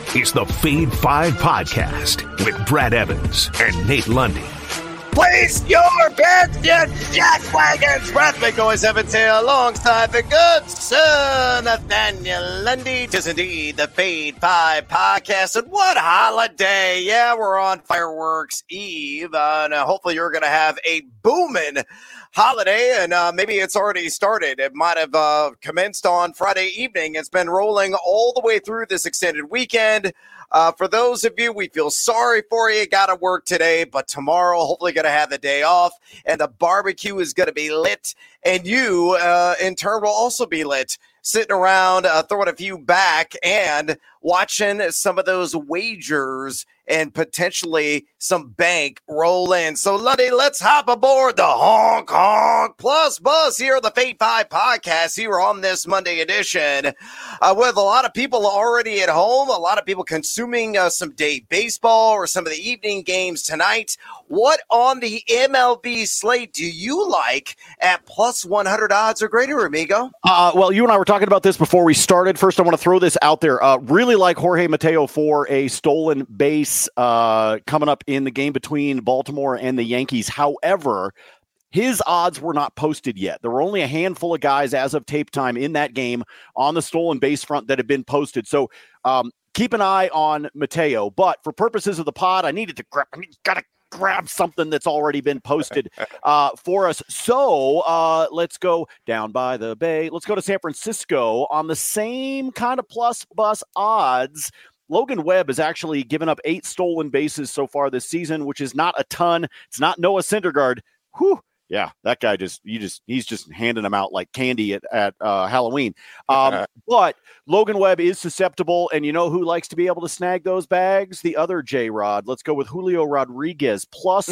is the Fade 5 Podcast with Brad Evans and Nate Lundy. Place your bets in Jack Wagons. Brad McNoyes Evans here alongside the good sir Nathaniel Lundy. Tis indeed the Fade 5 Podcast. And what holiday. Yeah, we're on Fireworks Eve. And hopefully you're going to have a booming holiday, and maybe it's already started. It might have commenced on Friday evening. It's been rolling all the way through this extended weekend. For those of you, we feel sorry for you. Got to work today, but tomorrow, hopefully going to have the day off, and the barbecue is going to be lit, and you, in turn, will also be lit, sitting around, throwing a few back and watching some of those wagers and potentially some bank roll in. So, Lundy, let's hop aboard the Honk Honk Plus Bus here on the Fade 5 Podcast here on this Monday edition. With a lot of people already at home, a lot of people consuming some day baseball or some of the evening games tonight. What on the MLB slate do you like at plus 100 odds or greater, amigo? Well, you and I were talking about this before we started. First, I want to throw this out there. Really like Jorge Mateo for a stolen base coming up in the game between Baltimore and the Yankees. However, his odds were not posted yet. There were only a handful of guys as of tape time in that game on the stolen base front that have been posted. So keep an eye on Mateo. But for purposes of the pod, I gotta grab something that's already been posted for us. So let's go down by the bay. Let's go to San Francisco on the same kind of plus bus odds. Logan Webb has actually given up 8 stolen bases so far this season, which is not a ton. It's not Noah Syndergaard. Whew. Yeah, that guy he's just handing them out like candy at Halloween. But Logan Webb is susceptible, and you know who likes to be able to snag those bags? The other J-Rod. Let's go with Julio Rodriguez, plus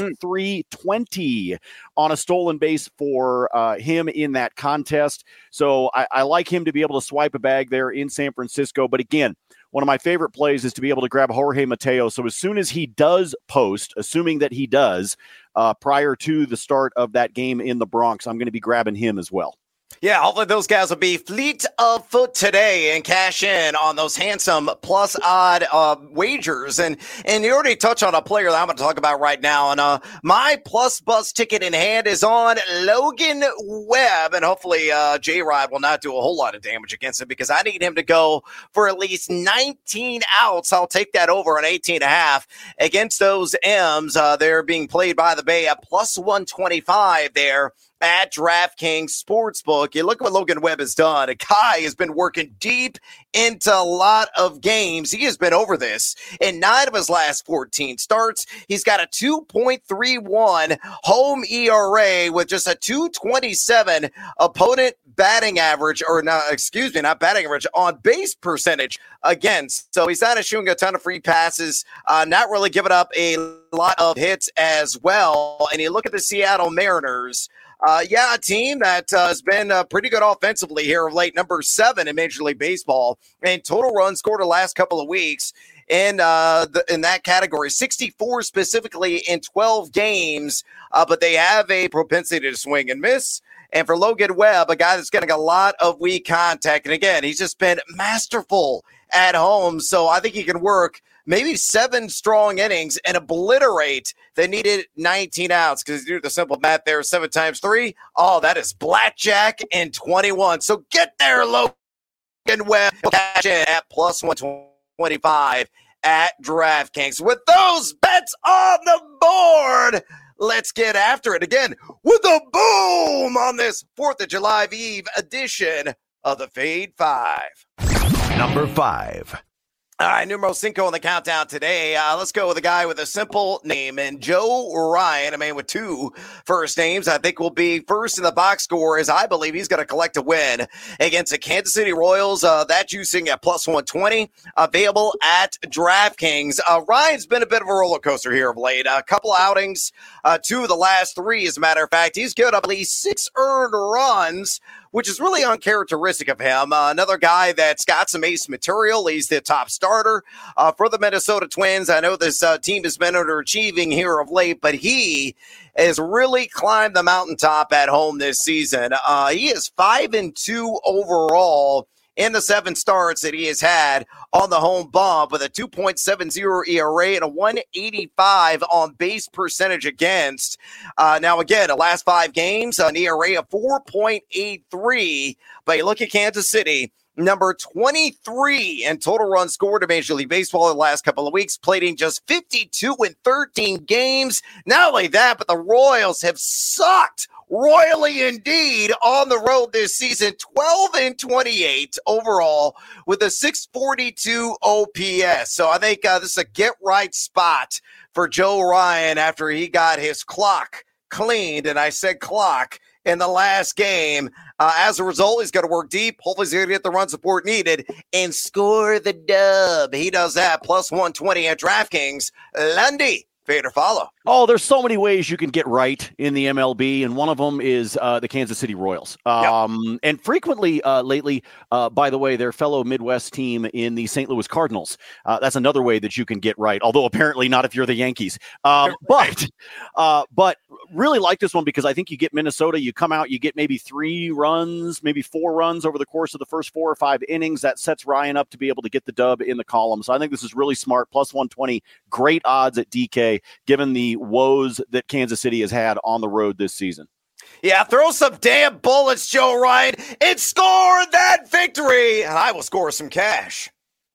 320 on a stolen base for him in that contest. So I like him to be able to swipe a bag there in San Francisco. But again, one of my favorite plays is to be able to grab Jorge Mateo. So as soon as he does post, assuming that he does, prior to the start of that game in the Bronx, I'm going to be grabbing him as well. Yeah, hopefully those guys will be fleet of foot today and cash in on those handsome plus odd wagers. And you already touched on a player that I'm going to talk about right now. And my plus bus ticket in hand is on Logan Webb. And hopefully J-Rod will not do a whole lot of damage against him because I need him to go for at least 19 outs. I'll take that over on 18.5 against those M's. They're being played by the Bay at plus 125 there at DraftKings Sportsbook. You look at what Logan Webb has done. A guy has been working deep into a lot of games. He has been over this in 9 of his last 14 starts. He's got a 2.31 home ERA with just a 227 opponent batting average, or not batting average, on base percentage against. So he's not shooting a ton of free passes, not really giving up a lot of hits as well. And you look at the Seattle Mariners, a team that has been pretty good offensively here of late, number 7 in Major League Baseball, and total runs scored the last couple of weeks in that category, 64 specifically in 12 games, but they have a propensity to swing and miss. And for Logan Webb, a guy that's getting a lot of weak contact, and again, he's just been masterful at home, so I think he can work maybe 7 strong innings and obliterate the needed 19 outs, because you do the simple math there, 7 times 3. Oh, that is blackjack in 21. So get there, Logan Webb. Cash in at plus 125 at DraftKings. With those bets on the board, let's get after it again with a boom on this 4th of July Eve edition of the Fade 5. Number 5. All right, numero 5 on the countdown today. Let's go with a guy with a simple name, and Joe Ryan, a man with 2 first names, I think will be first in the box score, as I believe he's going to collect a win against the Kansas City Royals. That juicing at plus 120, available at DraftKings. Ryan's been a bit of a roller coaster here of late. A couple outings, 2 of the last 3, as a matter of fact. He's given up at least 6 earned runs, which is really uncharacteristic of him. Another guy that's got some ace material. He's the top starter for the Minnesota Twins. I know this team has been underachieving here of late, but he has really climbed the mountaintop at home this season. He is 5-2 overall in the 7 starts that he has had on the home bump with a 2.70 ERA and a 185 on base percentage against. Now, again, the last 5 games, an ERA of 4.83. But you look at Kansas City, number 23 in total runs scored to Major League Baseball in the last couple of weeks, played in just 52 in 13 games. Not only that, but the Royals have sucked royally indeed on the road this season, 12-28 overall with a 642 OPS. So I think this is a get-right spot for Joe Ryan after he got his clock cleaned, and I said clock, in the last game. As a result, he's going to work deep. Hopefully he's going to get the run support needed and score the dub. He does that, plus 120 at DraftKings. Lundy, fade or follow. Oh, there's so many ways you can get right in the MLB, and one of them is the Kansas City Royals. And frequently lately, by the way, their fellow Midwest team in the St. Louis Cardinals. That's another way that you can get right, although apparently not if you're the Yankees. But really like this one because I think you get Minnesota, you come out, you get maybe 3 runs, maybe 4 runs over the course of the first 4 or 5 innings. That sets Ryan up to be able to get the dub in the column. So I think this is really smart. Plus 120, great odds at DK, given the woes that Kansas City has had on the road this season. Yeah, throw some damn bullets, Joe Ryan, and score that victory, and I will score some cash.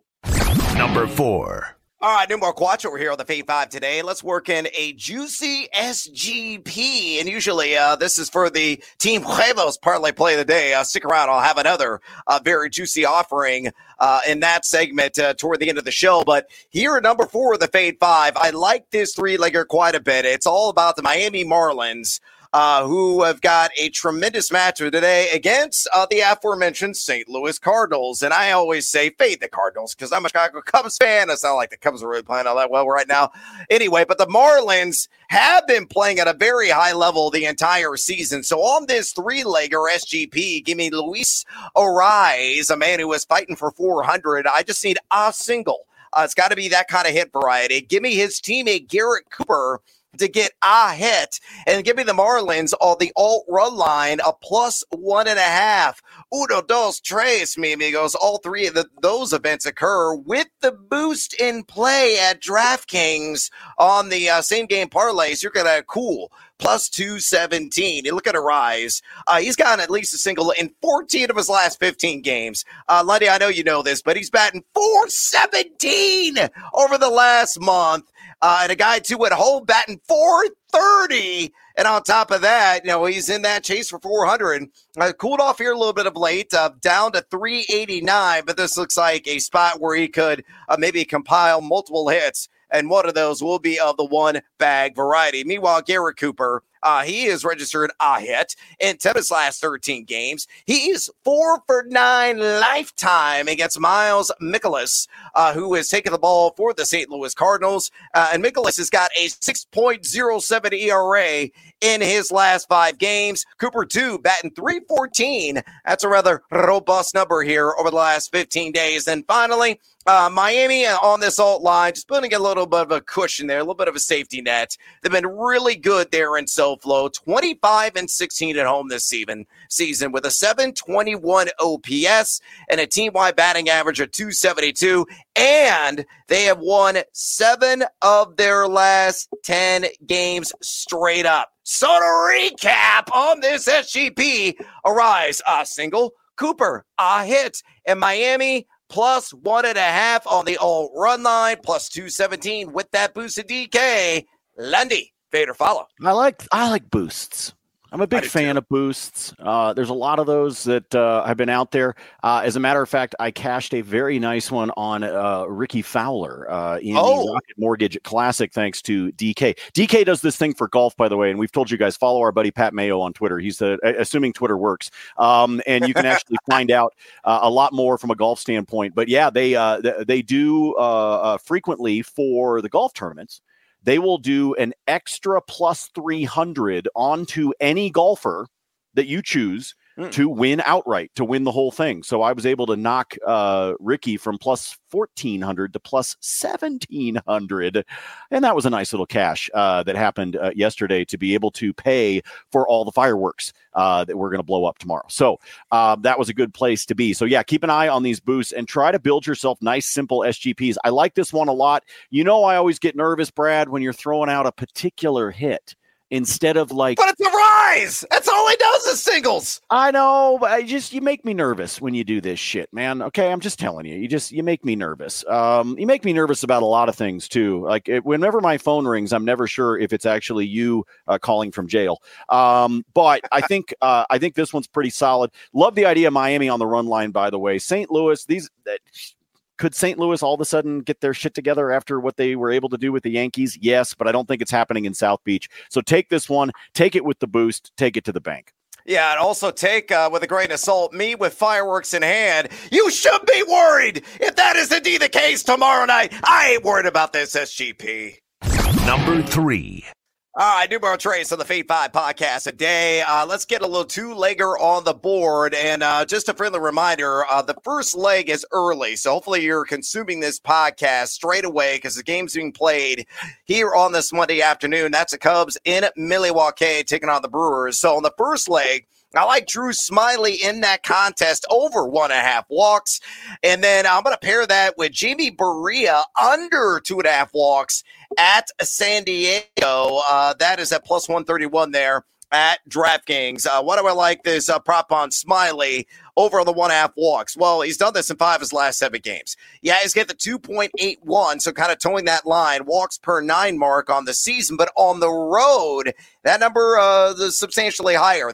Number 4. All right, Numar Quattro over here on the Fade 5 today. Let's work in a juicy SGP. And usually this is for the Team Huevos parlay play of the day. Stick around. I'll have another very juicy offering in that segment toward the end of the show. But here at number 4 of the Fade 5, I like this 3-legger quite a bit. It's all about the Miami Marlins, who have got a tremendous matchup today against the aforementioned St. Louis Cardinals. And I always say fade the Cardinals because I'm a Chicago Cubs fan. It's not like the Cubs are really playing all that well right now. Anyway, but the Marlins have been playing at a very high level the entire season. So on this 3-legger SGP, give me Luis Arraez, a man who is fighting for 400. I just need a single. It's got to be that kind of hit variety. Give me his teammate Garrett Cooper to get a hit, and give me the Marlins on the alt run line, a plus 1.5. Uno, dos, tres, mi amigos. All 3 of those events occur with the boost in play at DraftKings on the same game parlays. You're going to cool plus 217. You look at Arraez. He's gotten at least a single in 14 of his last 15 games. Lundy, I know you know this, but he's batting .417 over the last month. And a guy, too, at home batting .430. And on top of that, he's in that chase for 400. Cooled off here a little bit of late, down to 389. But this looks like a spot where he could maybe compile multiple hits. And one of those will be of the one-bag variety. Meanwhile, Garrett Cooper, he is registered a hit in 10 of his last 13 games. He is 4 for 9 lifetime against Miles Mikolas, who is taking the ball for the St. Louis Cardinals. And Mikolas has got a 6.07 ERA in his last 5 games. Cooper, too, batting .314. That's a rather robust number here over the last 15 days. And finally, Miami on this alt line, just putting a little bit of a cushion there, a little bit of a safety net. They've been really good there in SoFlo, 25-16 at home this season with a 721 OPS and a team-wide batting average of .272. And they have won 7 of their last 10 games straight up. So to recap on this SGP, Arraez, a single, Cooper, a hit, and Miami plus 1.5 on the alt run line, plus 217 with that boost of DK. Lundy, fade or follow. I like boosts. I'm a big fan of boosts. There's a lot of those that have been out there. As a matter of fact, I cashed a very nice one on Ricky Fowler in the Rocket Mortgage Classic, thanks to DK. DK does this thing for golf, by the way, and we've told you guys, follow our buddy Pat Mayo on Twitter. He's assuming Twitter works. And you can actually find out a lot more from a golf standpoint. But yeah, they do frequently for the golf tournaments. They will do an extra plus 300 onto any golfer that you choose to win outright, to win the whole thing. So I was able to knock Ricky from plus 1,400 to plus 1,700. And that was a nice little cash that happened yesterday to be able to pay for all the fireworks that we're going to blow up tomorrow. So that was a good place to be. So yeah, keep an eye on these boosts and try to build yourself nice, simple SGPs. I like this one a lot. You know, I always get nervous, Brad, when you're throwing out a particular hit. Instead of like, but it's a rise. That's all he does is singles. I know, but you make me nervous when you do this shit, man. Okay, I'm just telling you, you make me nervous. You make me nervous about a lot of things too. Like whenever my phone rings, I'm never sure if it's actually you calling from jail. But I think this one's pretty solid. Love the idea of Miami on the run line. By the way, St. Louis, could St. Louis all of a sudden get their shit together after what they were able to do with the Yankees? Yes, but I don't think it's happening in South Beach. So take this one, take it with the boost, take it to the bank. Yeah, and also take with a grain of salt, me with fireworks in hand. You should be worried if that is indeed the case tomorrow night. I ain't worried about this SGP. Number 3. All right, Numero Trace on the Fade 5 podcast a day. Let's get a little two-legger on the board. And just a friendly reminder, the first leg is early. So hopefully you're consuming this podcast straight away because the game's being played here on this Monday afternoon. That's the Cubs in Milwaukee taking on the Brewers. So on the first leg, I like Drew Smyly in that contest over 1.5 walks. And then I'm going to pair that with Jamie Barria under 2.5 walks at San Diego. That is at plus 131 there at DraftKings. Why do I like this prop on Smyly over the 1.5 walks? Well, he's done this in 5 of his last 7 games. Yeah, he's got the 2.81, so kind of towing that line, walks per 9 mark on the season, but on the road, that number is substantially higher,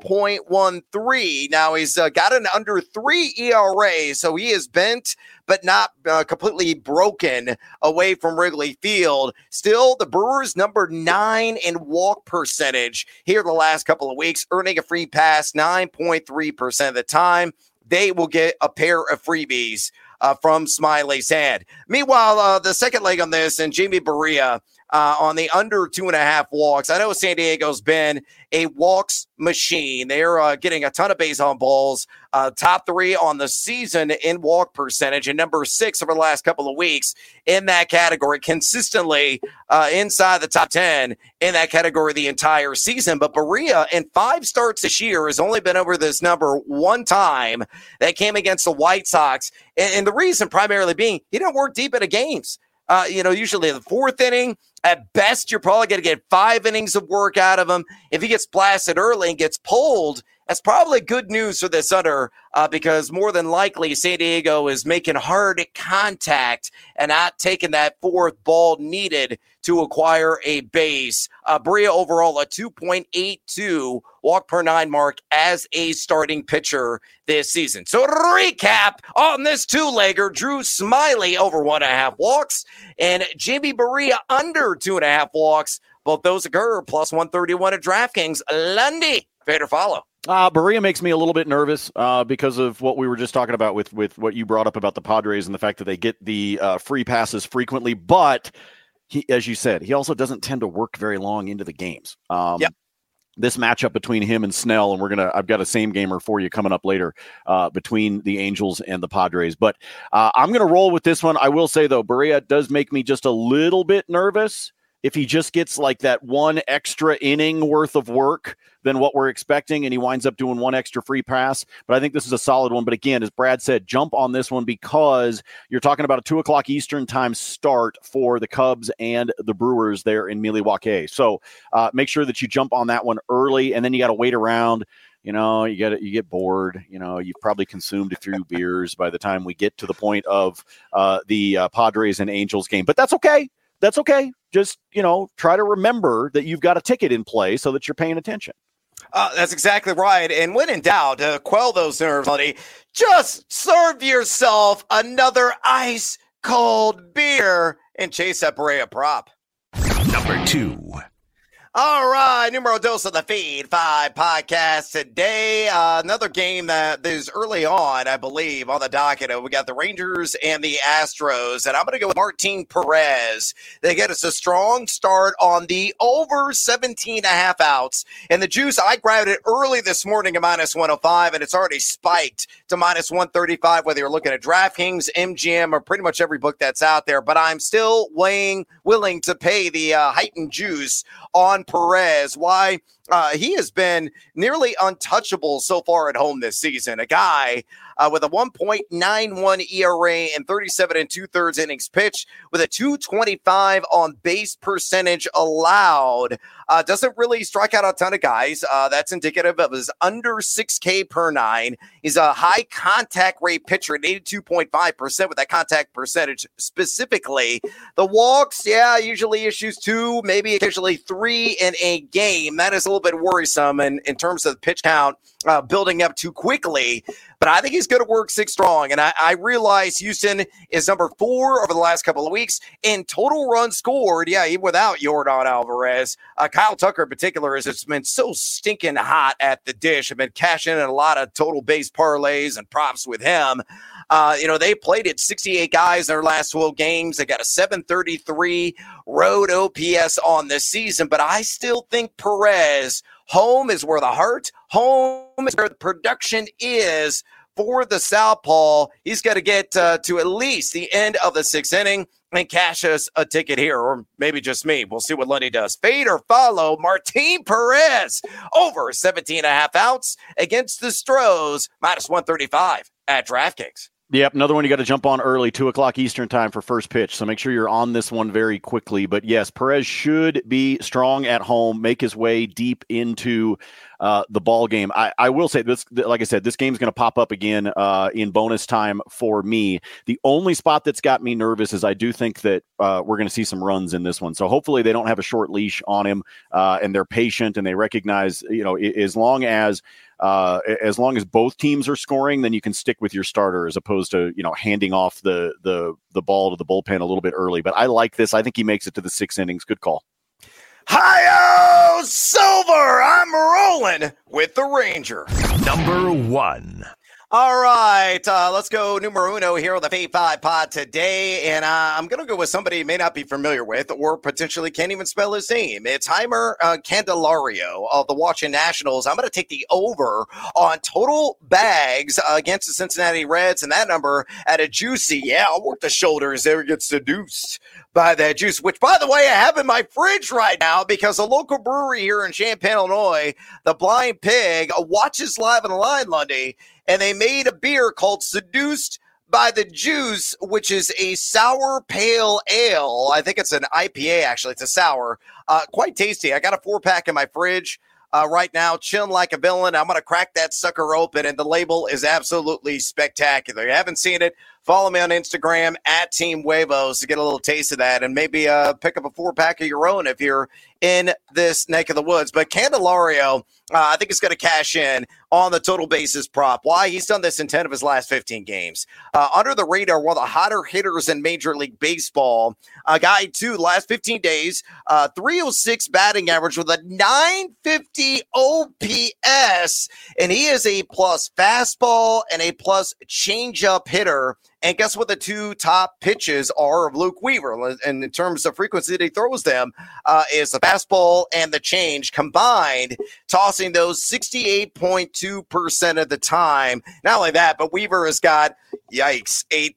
3.13. Now, he's got an under 3 ERA, so he is bent, but not completely broken away from Wrigley Field. Still, the Brewers number 9 in walk percentage here the last couple of weeks, earning a free pass 9.3% of the time. They will get a pair of freebies from Smyly's hand. Meanwhile, the second leg on this, and Jamie Barria on the under 2.5 walks. I know San Diego's been a walks machine. They're getting a ton of base on balls, top 3 on the season in walk percentage, and number 6 over the last couple of weeks in that category, consistently inside the top 10 in that category the entire season. But Barria, in 5 starts this year, has only been over this number 1 time. That came against the White Sox. And the reason primarily being he didn't work deep into games. Usually in the 4th inning, at best, you're probably going to get 5 innings of work out of him. If he gets blasted early and gets pulled, that's probably good news for this under because more than likely San Diego is making hard contact and not taking that 4th ball needed to acquire a base. Barria overall a 2.82 walk per 9 mark as a starting pitcher this season. So to recap on this 2-legger, Drew Smyly over 1.5 walks and Jamie Barria under 2.5 walks. Both those occur plus 131 at DraftKings. Lundy, fade or follow. Barria makes me a little bit nervous because of what we were just talking about with what you brought up about the Padres and the fact that they get the free passes frequently. But he, as you said, he also doesn't tend to work very long into the games. Yep. This matchup between him and Snell, and I've got a same gamer for you coming up later between the Angels and the Padres. But I'm going to roll with this one. I will say, though, Barria does make me just a little bit nervous if he just gets like that 1 extra inning worth of work than what we're expecting, and he winds up doing 1 extra free pass. But I think this is a solid one. But again, as Brad said, jump on this one because you're talking about a 2:00 Eastern time start for the Cubs and the Brewers there in Milwaukee. So make sure that you jump on that one early, and then you got to wait around. You get bored. You've probably consumed a few beers by the time we get to the point of the Padres and Angels game. But that's okay. That's okay. Just, try to remember that you've got a ticket in play so that you're paying attention. That's exactly right. And when in doubt, to quell those nerves, just serve yourself another ice cold beer and chase that Barria prop. Number 2. All right. right, numero dos of the Feed 5 podcast today. Another game that is early on, I believe, on the docket. We got the Rangers and the Astros, and I'm going to go with Martin Perez. They get us a strong start on the over 17.5 outs. And the juice, I grabbed it early this morning at minus 105, and it's already spiked to minus 135, whether you're looking at DraftKings, MGM, or pretty much every book that's out there. But I'm still willing to pay the heightened juice on Perez. Why? He has been nearly untouchable so far at home this season. A guy with a 1.91 ERA and 37 2/3 innings pitched with a 225 on base percentage allowed. Doesn't really strike out a ton of guys. That's indicative of his under 6K per nine. He's a high contact rate pitcher at 82.5% with that contact percentage specifically. The walks, usually issues 2, maybe occasionally 3 in a game. That is a little bit worrisome in terms of the pitch count building up too quickly. But I think he's going to work 6 strong. And I realize Houston is number 4 over the last couple of weeks in total runs scored. Yeah, even without Yordan Alvarez. Kyle Tucker in particular has just been so stinking hot at the dish. I've been cashing in a lot of total base parlays and props with him. They played at 68 guys in their last 12 games. They got a 733 road OPS on this season. But I still think Perez, home is where the heart, home is where the production is for the Southpaw. He's got to get to at least the end of the 6th inning and cash us a ticket here, or maybe just me. We'll see what Lundy does. Fade or follow Martin Perez over 17.5 outs against the Stros, minus 135 at DraftKings. Yep, another one you got to jump on early, 2 o'clock Eastern time for first pitch. So make sure you're on this one very quickly. But yes, Perez should be strong at home, make his way deep into the ball game. I will say this, like I said, this game's going to pop up again in bonus time for me. The only spot that's got me nervous is I do think that we're going to see some runs in this one. So hopefully they don't have a short leash on him and they're patient and they recognize, as long as both teams are scoring, then you can stick with your starter as opposed to, handing off the ball to the bullpen a little bit early. But I like this. I think he makes it to the 6 innings. Good call. Hi-yo, Silver! I'm rolling with the Ranger. Number 1. All right, let's go numero uno here on the Fade 5 pod today, and I'm going to go with somebody you may not be familiar with or potentially can't even spell his name. It's Jeimer Candelario of the Washington Nationals. I'm going to take the over on total bags against the Cincinnati Reds, and that number at a juicy, I'll work the shoulders there, get seduced by that juice, which, by the way, I have in my fridge right now because a local brewery here in Champaign, Illinois, the Blind Pig, watches live on the line, Lundy, and they made a beer called Seduced by the Juice, which is a sour pale ale. I think it's an IPA, actually. It's a sour. Quite tasty. I got a 4-pack in my fridge right now, chilling like a villain. I'm going to crack that sucker open, and the label is absolutely spectacular. You haven't seen it? Follow me on Instagram at Team Huevos to get a little taste of that and maybe pick up a 4-pack of your own if you're in this neck of the woods. But Candelario, I think is going to cash in on the total bases prop. Why? He's done this in 10 of his last 15 games. Under the radar, one of the hotter hitters in Major League Baseball. A guy, too, last 15 days, 306 batting average with a 950 OPS. And he is a plus fastball and a plus changeup hitter. And guess what the 2 top pitches are of Luke Weaver? And in terms of frequency that he throws them, is the fastball and the change combined, tossing those 68.2% of the time. Not only that, but Weaver has got, yikes, a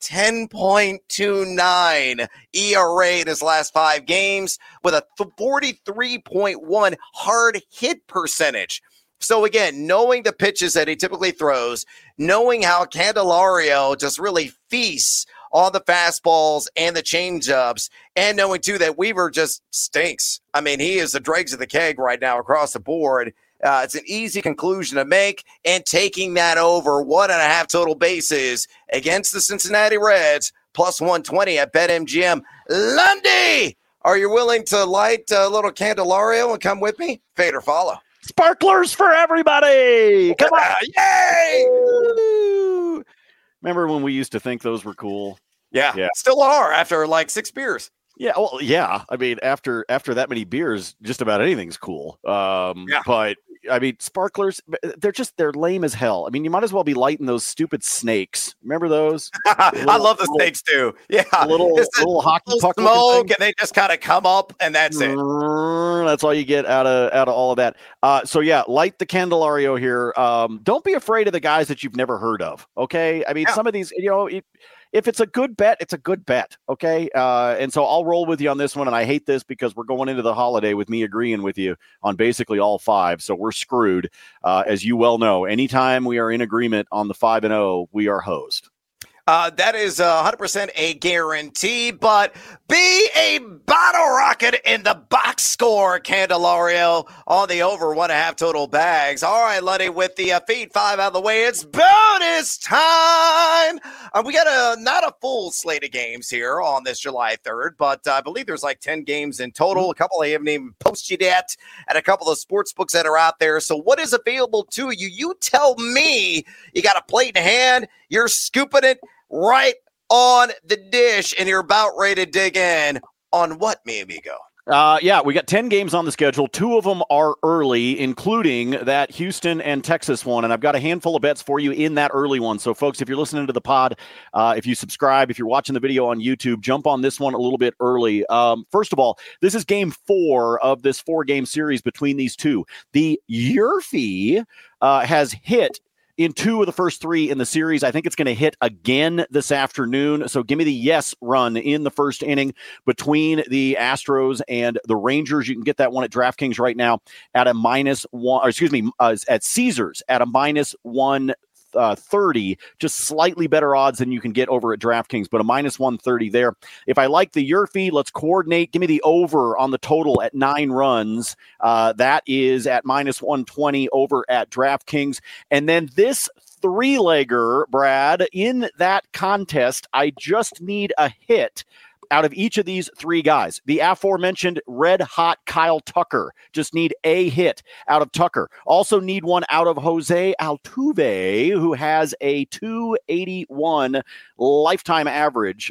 10.29 ERA in his last 5 games with a 43.1 hard hit percentage. So again, knowing the pitches that he typically throws, knowing how Candelario just really feasts on the fastballs and the changeups, and knowing too that Weaver just stinks. I mean, he is the dregs of the keg right now across the board. It's an easy conclusion to make, and taking that over 1.5 total bases against the Cincinnati Reds, plus 120 at BetMGM. Lundy, are you willing to light a little Candelario and come with me? Fade or follow? Sparklers for everybody! Come on! Yay! Remember when we used to think those were cool? Yeah. Still are after like 6 beers. Yeah, well, yeah. I mean, after that many beers, just about anything's cool. But I mean, sparklers, they're lame as hell. I mean, you might as well be lighting those stupid snakes. Remember those? I love the snakes too. Yeah, little hockey puck smoke, and they just kind of come up, and that's it. That's all you get out of all of that. So yeah, light the Candelario here. Don't be afraid of the guys that you've never heard of. Okay, I mean, some of these, if it's a good bet, it's a good bet. Okay. And so I'll roll with you on this one. And I hate this because we're going into the holiday with me agreeing with you on basically all five. So we're screwed. As you well know, anytime we are in agreement on the 5-0, we are hosed. That is 100% a guarantee, but be a bottle rocket in the box score, Candelario, on the over 1.5 total bags. All right, Luddy, with the feed 5 out of the way, it's bonus time. We got not a full slate of games here on this July 3rd, but I believe there's like 10 games in total. A couple I haven't even posted yet, and a couple of sports books that are out there. So what is available to you? You tell me. You got a plate in hand. You're scooping it right on the dish, and you're about ready to dig in on what, mi amigo? Yeah, we got 10 games on the schedule. 2 of them are early, including that Houston and Texas one. And I've got a handful of bets for you in that early one. So, folks, if you're listening to the pod, if you subscribe, if you're watching the video on YouTube, jump on this one a little bit early. First of all, this is game 4 of this 4-game series between these two. The Yurfie has hit in 2 of the first 3 in the series. I think it's going to hit again this afternoon. So give me the yes run in the first inning between the Astros and the Rangers. You can get that one at DraftKings right now at a -1, at Caesars at a -130, just slightly better odds than you can get over at DraftKings, but a -130 there. If I like the Yurfie, let's coordinate. Give me the over on the total at 9 runs. That is at -120 over at DraftKings. And then this 3-legger, Brad, in that contest, I just need a hit out of each of these 3 guys. The aforementioned red-hot Kyle Tucker. Just need a hit out of Tucker. Also need one out of Jose Altuve, who has a 281 lifetime average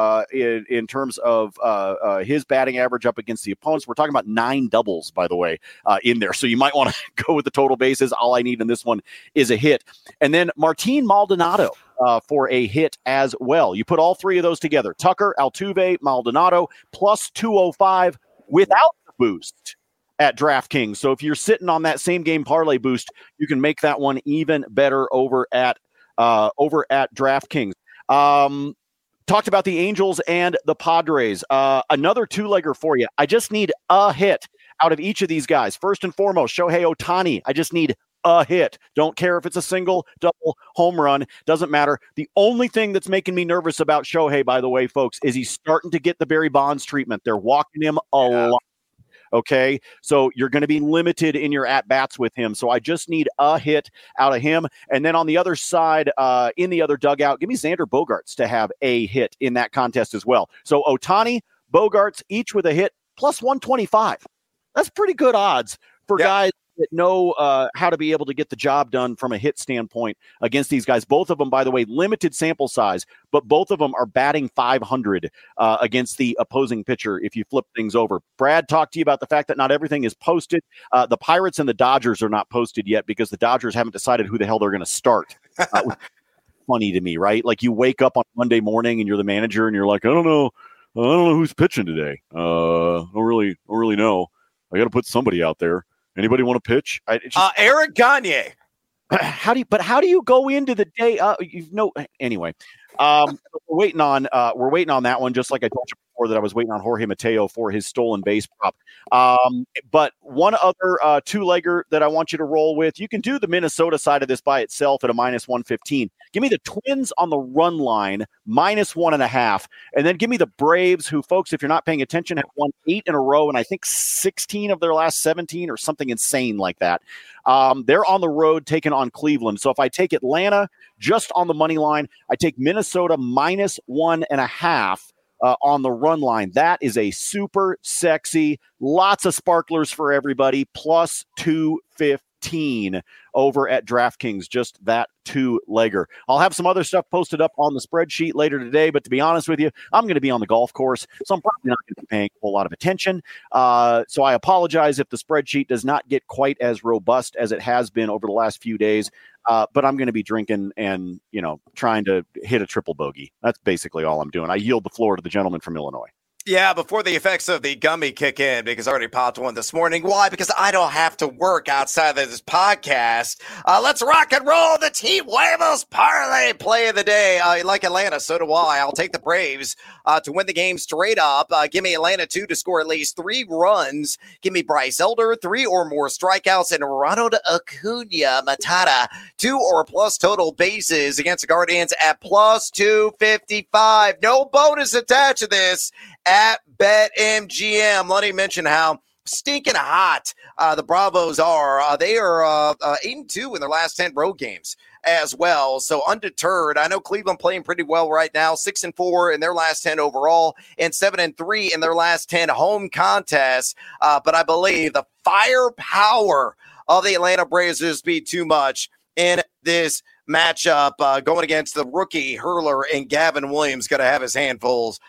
in terms of his batting average up against the opponents. We're talking about 9 doubles, by the way, in there. So you might want to go with the total bases. All I need in this one is a hit. And then Martin Maldonado for a hit as well. You put all 3 of those together. Tucker, Altuve, Maldonado, plus 205 without the boost at DraftKings. So if you're sitting on that same game parlay boost, you can make that one even better over at DraftKings. Talked about the Angels and the Padres. Another 2-legger for you. I just need a hit out of each of these guys. First and foremost, Shohei Ohtani. I just need a hit. Don't care if it's a single, double, home run. Doesn't matter. The only thing that's making me nervous about Shohei, by the way, folks, is he's starting to get the Barry Bonds treatment. They're walking him a lot. Okay, so you're going to be limited in your at-bats with him. So I just need a hit out of him. And then on the other side, in the other dugout, give me Xander Bogaerts to have a hit in that contest as well. So Ohtani, Bogaerts, each with a hit, plus 125. That's pretty good odds for guys that know how to be able to get the job done from a hit standpoint against these guys. Both of them, by the way, limited sample size, but both of them are batting 500 against the opposing pitcher if you flip things over. Brad talked to you about the fact that not everything is posted. The Pirates and the Dodgers are not posted yet because the Dodgers haven't decided who the hell they're going to start. Funny to me, right? Like you wake up on Monday morning and you're the manager and you're like, I don't know who's pitching today. I don't really know. I got to put somebody out there. Anybody want to pitch? Eric Gagne. How do you go into the day? Anyway, we're waiting on that one. Just like I told you before that I was waiting on Jorge Mateo for his stolen base prop. But one other 2-legger that I want you to roll with. You can do the Minnesota side of this by itself at a -115. Give me the Twins on the run line, -1.5. And then give me the Braves, who, folks, if you're not paying attention, have won 8 in a row, and I think 16 of their last 17 or something insane like that. They're on the road taking on Cleveland. So if I take Atlanta just on the money line, I take Minnesota -1.5 on the run line. That is a super sexy, lots of sparklers for everybody, plus 250. 15 over at DraftKings, just that two-legger. I'll have some other stuff posted up on the spreadsheet later today, but to be honest with you, I'm going to be on the golf course, so I'm probably not going to be paying a whole lot of attention. So I apologize if the spreadsheet does not get quite as robust as it has been over the last few days, but I'm going to be drinking and, trying to hit a triple bogey. That's basically all I'm doing. I yield the floor to the gentleman from Illinois. Yeah, before the effects of the gummy kick in, because I already popped one this morning. Why? Because I don't have to work outside of this podcast. Let's rock and roll the Team Huevos parlay play of the day. Like Atlanta, so do I. I'll take the Braves to win the game straight up. Give me Atlanta 2 to score at least 3 runs. Give me Bryce Elder, 3 or more strikeouts, and Ronald Acuna Matata, 2 or plus total bases against the Guardians at plus 255. No bonus attached to this at BetMGM. Let me mention how stinking hot the Bravos are. They are 8-2 in their last 10 road games as well. So undeterred. I know Cleveland playing pretty well right now, 6-4 in their last 10 overall and 7-3 in their last 10 home contests. But I believe the firepower of the Atlanta Braves will be too much in this matchup going against the rookie hurler, and Gavin Williams going to have his hands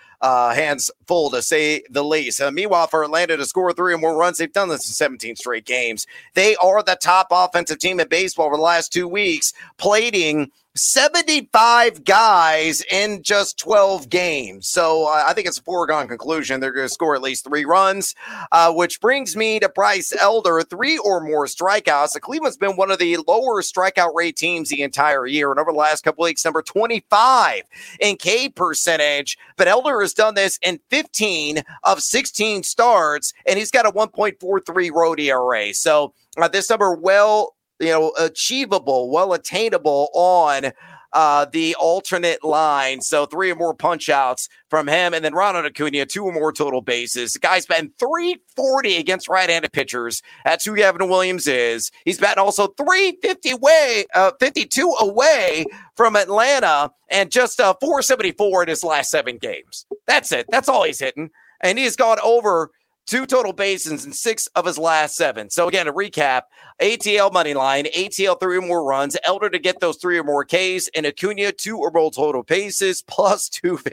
full to say the least. Meanwhile, for Atlanta to score 3 or more runs, they've done this in 17 straight games. They are the top offensive team in baseball over the last 2 weeks, plating 75 guys in just 12 games. So I think it's a foregone conclusion they're going to score at least 3 runs, which brings me to Bryce Elder, 3 or more strikeouts. Cleveland's been one of the lower strikeout rate teams the entire year, and over the last couple weeks, number 25 in K percentage. But Elder has done this in 15 of 16 starts, and he's got a 1.43 road ERA. So this number achievable, well attainable on the alternate line. So 3 or more punch outs from him. And then Ronald Acuna, 2 or more total bases. The guy's batting .340 against right-handed pitchers. That's who Gavin Williams is. He's batting also .352 away from Atlanta, and just .474 in his last 7 games. That's it. That's all he's hitting. And he's gone over 2 total bases in 6 of his last 7. So again, to recap, ATL money line, ATL 3 or more runs, Elder to get those 3 or more Ks, and Acuna 2 or more total bases, plus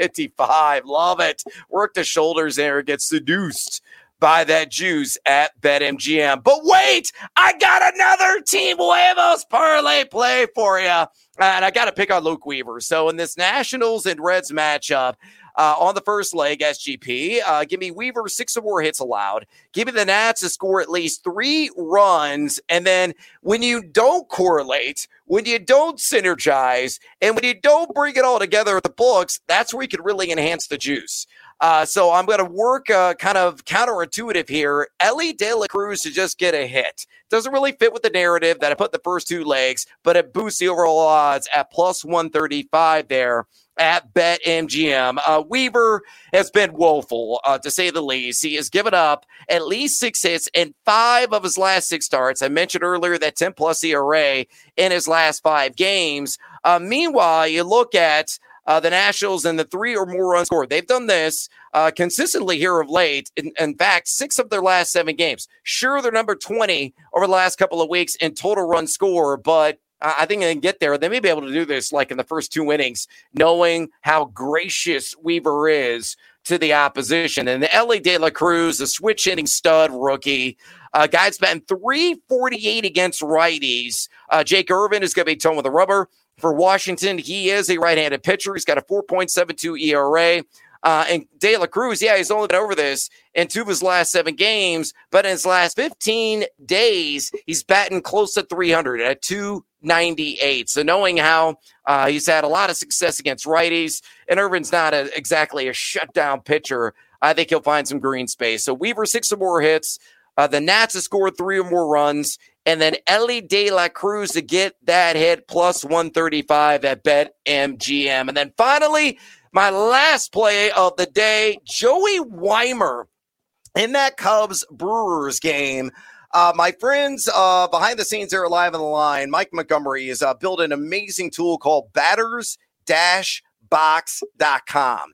255. Love it. Work the shoulders there, get seduced by that juice at BetMGM. But wait, I got another Team Huevos parlay play for you. And I got to pick on Luke Weaver. So in this Nationals and Reds matchup, on the first leg, SGP, give me Weaver 6 or more hits allowed. Give me the Nats to score at least 3 runs. And then when you don't correlate, when you don't synergize, and when you don't bring it all together at the books, that's where you can really enhance the juice. So I'm going to work kind of counterintuitive here. Elly De La Cruz to just get a hit. Doesn't really fit with the narrative that I put the first 2 legs, but it boosts the overall odds at plus 135 there at BetMGM. Weaver has been woeful, to say the least. He has given up at least 6 hits in 5 of his last 6 starts. I mentioned earlier that 10-plus ERA in his last 5 games. Meanwhile, you look at the Nationals and the 3 or more runs scored. They've done this consistently here of late. In fact, 6 of their last 7 games. Sure, they're number 20 over the last couple of weeks in total run score, but I think they can get there. They may be able to do this like in the first 2 innings, knowing how gracious Weaver is to the opposition. And the Elly De La Cruz, the switch hitting stud rookie, guy's batting .348 against righties. Jake Irvin is going to be towing with the rubber. For Washington, he is a right-handed pitcher. He's got a 4.72 ERA. And De La Cruz, he's only been over this in 2 of his last 7 games, but in his last 15 days, he's batting close to 300 at 298. So knowing how he's had a lot of success against righties, and Irvin's not exactly a shutdown pitcher, I think he'll find some green space. So Weaver 6 or more hits. The Nats have scored 3 or more runs. And then Elly De La Cruz to get that hit, plus 135 at BetMGM. And then finally, my last play of the day, Joey Weimer in that Cubs-Brewers game. My friends behind the scenes there, live on the line, Mike Montgomery has built an amazing tool called batters-box.com.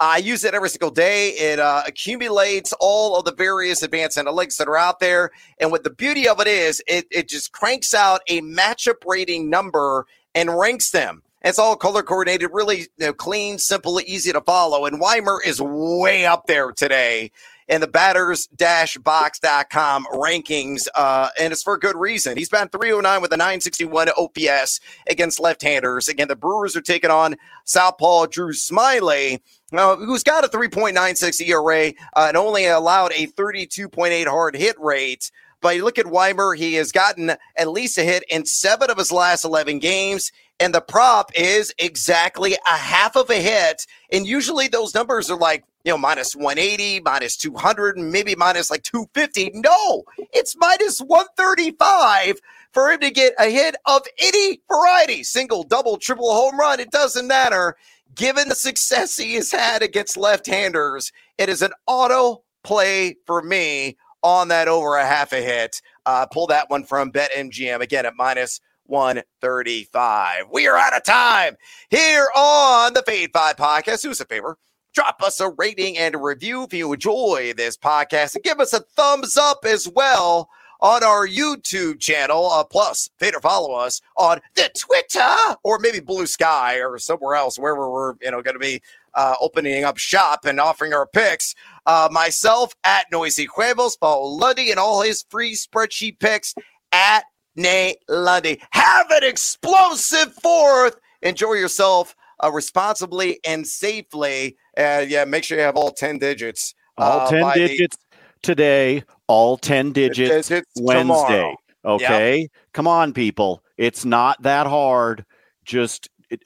I use it every single day. It accumulates all of the various advanced analytics that are out there. And what the beauty of it is, it just cranks out a matchup rating number and ranks them. It's all color coordinated, really clean, simple, easy to follow. And Weimer is way up there today in the batters-box.com rankings, and it's for a good reason. He's batting .309 with a .961 OPS against left-handers. Again, the Brewers are taking on southpaw Drew Smyly, who's got a 3.96 ERA and only allowed a 32.8 hard hit rate. But you look at Weimer, he has gotten at least a hit in 7 of his last 11 games, and the prop is exactly a half of a hit. And usually those numbers are like, minus 180, minus 200, maybe minus like 250. No, it's minus 135 for him to get a hit of any variety, single, double, triple, home run. It doesn't matter. Given the success he has had against left-handers, it is an auto play for me on that over a half a hit. Pull that one from BetMGM again at minus 135. We are out of time here on the Fade 5 podcast. Do us a favor. Drop us a rating and a review if you enjoy this podcast, and give us a thumbs up as well on our YouTube channel. Plus, Fader, follow us on the Twitter or maybe Blue Sky or somewhere else, wherever we're going to be opening up shop and offering our picks. Myself at Noisy Huevos, follow Lundy and all his free spreadsheet picks at Nate Lundy. Have an explosive 4th. Enjoy yourself responsibly and safely. Make sure you have all 10 digits. All 10 digits today, all 10 digits Wednesday. Tomorrow. Okay? Yep. Come on, people. It's not that hard. Just,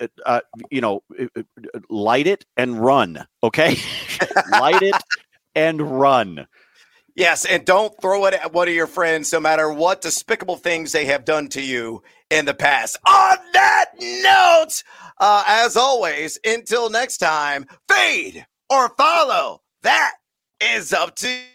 light it and run. Okay? Light it and run. Yes, and don't throw it at one of your friends, no matter what despicable things they have done to you in the past. On that note, as always, until next time, fade or follow. That is up to you.